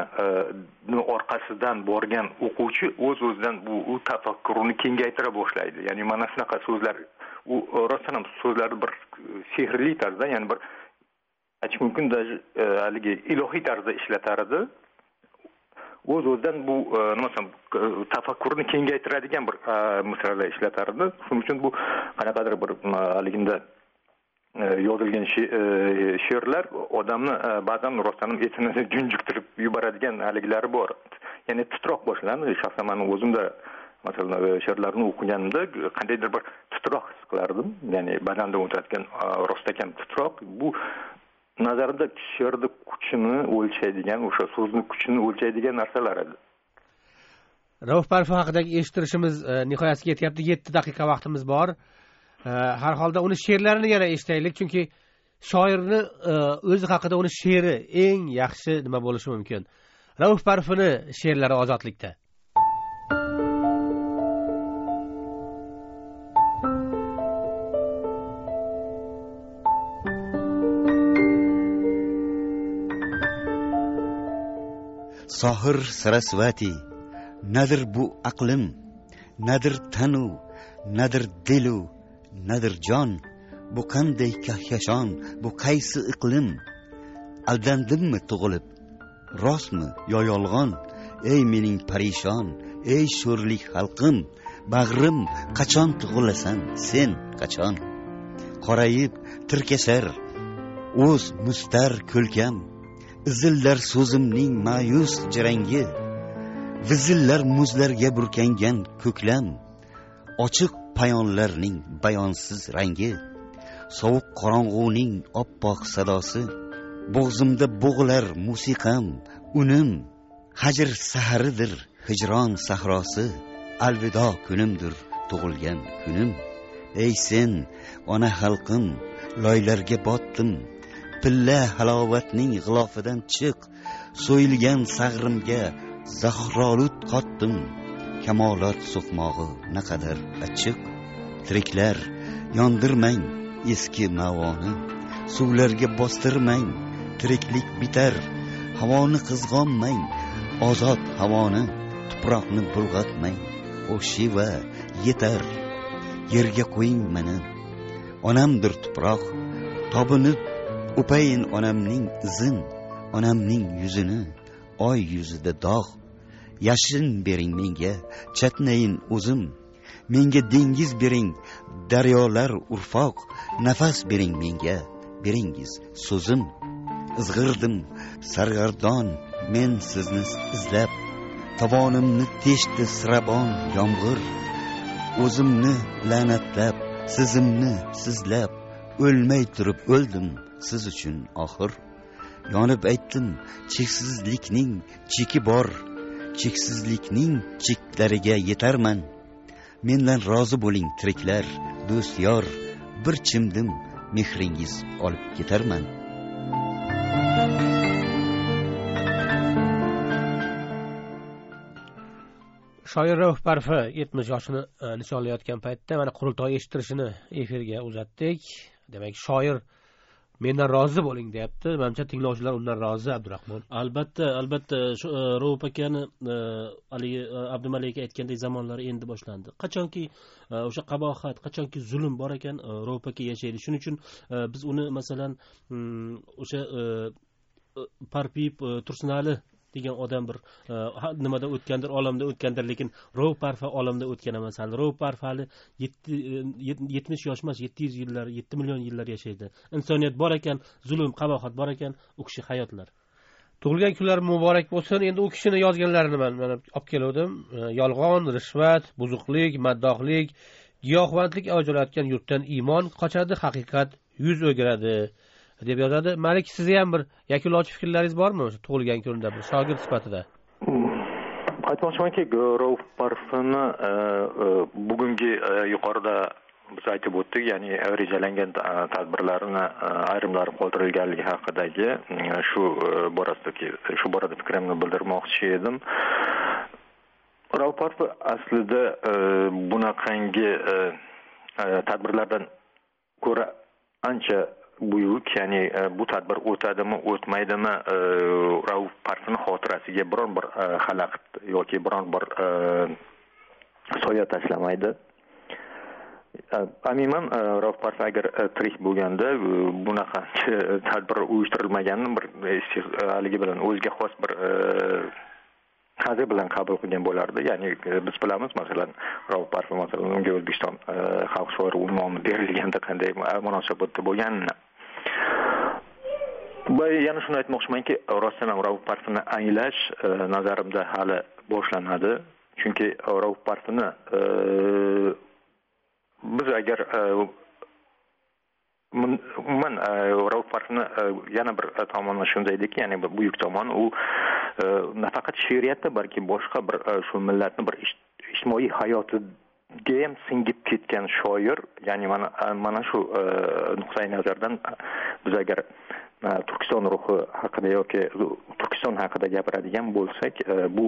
orqasidan borgan o'quvchi o'z-o'zidan bu tafakkurini kengaytira boshlaydi. Ya'ni mana shunaqa so'zlar, u rostdan ham so'zlari bir sehrli tarzda, ya'ni bir aytish mumkin, haligi ilohiy tarzda ishlatar edi. O'z-o'zidan bu nima desam, tafakkurni kengaytiradigan bir misralar ishlatar edi. Shuning uchun bu qanaqadir bir haliginda yozilgan she'rlar odamni ba'zan rostdan etini junjiktirib yuboradigan haliglari bor. Ya'ni titroq boshlandi. Shaxsan men o'zimda masalan she'rlarni o'qiganimda qandaydir bir titroq his qilardim. Ya'ni badanda o'tadigan rostakam titroq. Bu nazarimda she'rni kuchini o'lchaydigan, o'sha so'zni kuchini o'lchaydigan narsalar edi. Rauf Parfi haqidagi eshittirishimiz nihoyasiga yetyapti. 7 daqiqa vaqtimiz bor. Har holda uni she'rlarini yana eshitaylik, chunki shoirni o'zi haqida uni she'ri eng yaxshi nima bo'lishi mumkin. Rauf Parfini she'rlari ozodlikda. Sohir Sarasvati, nadir bu aqlim, nadir tanu, nadir dilu, nadir jon, bu qanday kahkashon, bu qaysi iqlim? Aldandimmi tug'ilib, rostmi yo yolg'on? Ey mening parishon, ey sho'rlik xalqim, bag'rim, qachon tug'ilasan sen, qachon? Qorayib tirkashar o'z mustar ko'lkam, izillar so'zimning ma'yus jirangi, vizillar muzlarga burkangan ko'klam, ochiq payonlarning bayonsiz rangi, sovuq qorong'uning oppoq sadosi, bo'g'zimda bo'g'lar musiqam, unim, hajr saharidir hijron sahrosi, alvido kunimdir tug'ilgan kunim. Ey sen ona xalqim, loylarga botdim, pilla halovatning g'ilofidan chiq, so'yilgan sag'rimga zahrolut qotdim, kamolot so'qmog'i naqadar achchiq. Tiriklar yondirmang eski mavoni, suvlarga bostirmang, tiriklik bitar, havoni qizg'onmang, ozod havoni, tuproqni bulg'atmang. O Shiva yetar, yerga qo'ying meni, onamdir tuproq, tobinib o'payin onamning izin, onamning yuzini, oy yuzida dog'. Yashin bering menga, chatnayin o'zim, menga dengiz bering, daryolar urfoq, nafas bering menga, beringiz so'zim. Izg'irdim sargardon men sizni izlab, tovonimni teshdi sirabon yomg'ir, o'zimni la'natlab, sizimni sizlab, o'lmay turib o'ldim siz uchun oxir. Yonib aytdim cheksizlikning cheki bor, cheksizlikning cheklariga yetarman. Mendan rozi bo'ling tiriklar, do'st yor, bir chimdim mehringiz olib ketarman. shoir Rauf Parfi 70 yoshini nishonlayotgan paytda mana qurultoy eshittirishini efirga uzatdik. Demak, shoir mendan rozi bo'ling deyapti. Menimcha tinglovchilar undan rozi. Abdurahmon. Albatta Rauf akani haligi Abdumalik aytgandek zamonlari endi boshlandi. Qachonki o'sha qabohat, qachonki zulm bor ekan, Rauf aka yashaydi. Shuning uchun biz uni masalan o'sha Parpiyib Tursunali degan odam bir nimada o'tgandir, olamda o'tgandir, lekin Rauf Parfi olamda o'tgan emas. Rauf Parfi hali 70 yosh emas, 700 yillar, 7 million yillar yashaydi. Insoniyat bor ekan, zulm, qabohat bor ekan, u kishi hayotlar. Tug'ilgan kunlar muborak bo'lsin. Endi u kishini yozganlarini men olib keldim. Yolg'on, rishvat, buzuqlik, maddohlik, giyohvandlik avj olayotgan yurtdan iymon qochadi, haqiqat yuz o'giradi deb yozadi. Malik, sizga ham bir yakunlovchi fikrlaringiz bormi o'sha tug'ilgan kunda bir shogird sifatida? Aytmoqchimanki, Rauf Parfini bugungi yuqorida biz aytib o'tdik, ya'ni rejalangan tadbirlarni ayrimlari qoldirilganligi haqidagi shu borada fikrimni bildirmoqchi edim. Rauf Parfi aslida bunaqangi tadbirlardan ko'ra ancha buyuk, ya'ni bu tadbir o'tadimi, o'tmaydimi, Rauf Parfini xotirasiga biron bir xalaqit yoki biron bir soya tashlamaydi. Aminman, Rauf Parfi agar tirik bo'lganda bunaqa tadbir uyushtirilmaganini bir haligi bilan o'ziga xos bir hazil bilan qabul qilgan bo'lardi. Ya'ni biz bilamiz, masalan, Rauf Parfi masalan unga O'zbekiston xalq shoiri unvoni berilganda qanday munosabatda bo'lganini. Yana shuni aytmoqchimanki, rostdan ham Rauf Parfini anglash nazarimda hali boshlanadi. Chunki Rauf Parfini biz agar umuman Rauf Parfini yana bir tomoni shundayki, ya'ni buyuk tomoni u nafaqat she'riyatda, balki boshqa bir shu millatning bir ijtimoiy hayotiga ham singib ketgan shoir. Ya'ni mana shu nuqtai nazardan biz agar Turkiston ruhi haqida yoki Turkiston haqida gapiradigan bo'lsak, bu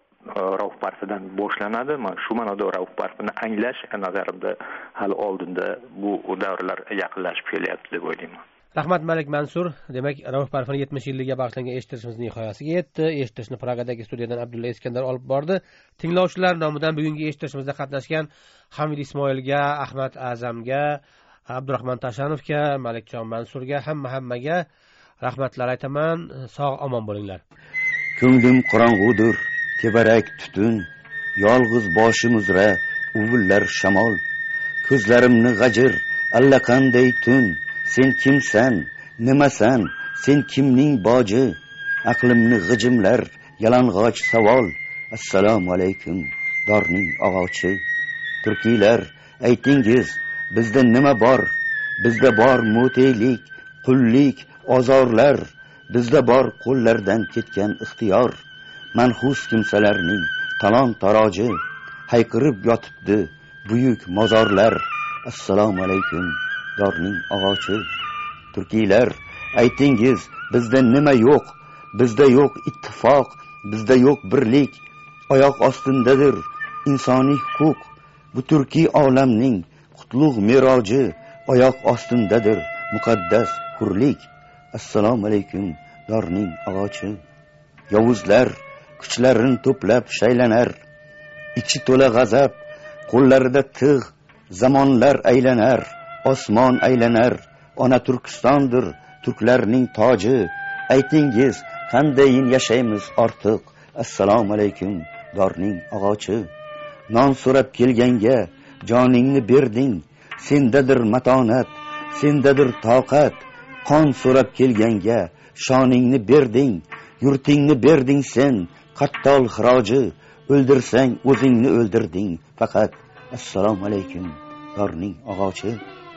Rauf Parfidan boshlanadi. Shu ma'noda Rauf Parfini anglash nazarimda hali oldinda, bu davrlar yaqinlashib kelyapti deb o'ylayman. Rahmat Malik Mansur. Demak, Rauf Parfini 70 yilligiga bag'ishlangan eshittirishimiz nihoyasiga yetdi. Eshittirishni Pragadagi studiyadan Abdulla Iskandar olib bordi. Tinglovchilar nomidan bugungi eshittirishimizda qatnashgan Hamid Ismoilga, Ahmad Azamga, Abdurahmon Tashanovga, Malikjon Mansurga, hammaga rahmatlar aytaman. Sog' omon bo'linglar. Ko'nglim qorong'udir, tevarak tutun, yolg'iz boshim uzra uvillar shamol. Ko'zlarimni g'ajir allaqanday tun. Sen kimsan, nimasan, sen kimning boji? Aqlimni g'ijimlar yalang'och savol. Assalomu alaykum, dorning og'ochi. Turkiylar, aytingiz, bizda nima bor? Bizda bor mo'teylik, qullik, ozorlar. Bizda bor qo'llardan ketgan ixtiyor. Manhus kimsalarning talon taroji. Hayqirib yotibdi buyuk mozorlar. Assalomu alaykum, dorning og'ochi. Turkiylar, aytingiz, bizda nima yo'q? Bizda yo'q ittifoq, bizda yo'q birlik. Oyoq ostindadir insoniy huquq. Bu turkiy olamning qutlug' meroji. Oyoq ostindadir muqaddas hurlik. Assalomu alaykum, dorning og'ochi. Yovuzlar kuchlarini to'plab shaylanar. Ichi to'la g'azab, qo'llarida tig', zamonlar aylanar, osmon aylanar. Ona Turkistondir turklarning toji. Aytingiz, qandayin yashaymiz ortiq? Assalomu alaykum, dorning og'ochi. Non so'rab kelganga joningni berding. Sendadir matonat, sendadir toqat. Qon so'rab kelganga shoningni berding. Yurtingni berding sen, qattol xiroji. O'ldirsang o'zingni o'ldirding faqat. Assalomu alaykum, dorning og'ochi.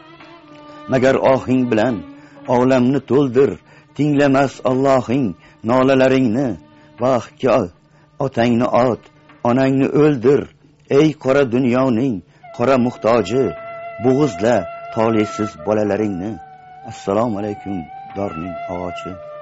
Magar ohing bilan olamni to'ldir, tinglamas Allohing nolalaringni. Vahki otangni ot, onangni o'ldir. Ey qora dunyoning qora muhtoji, bo'g'izla tolesiz bolalaringni. Assalomu alaykum, dorning og'ochi.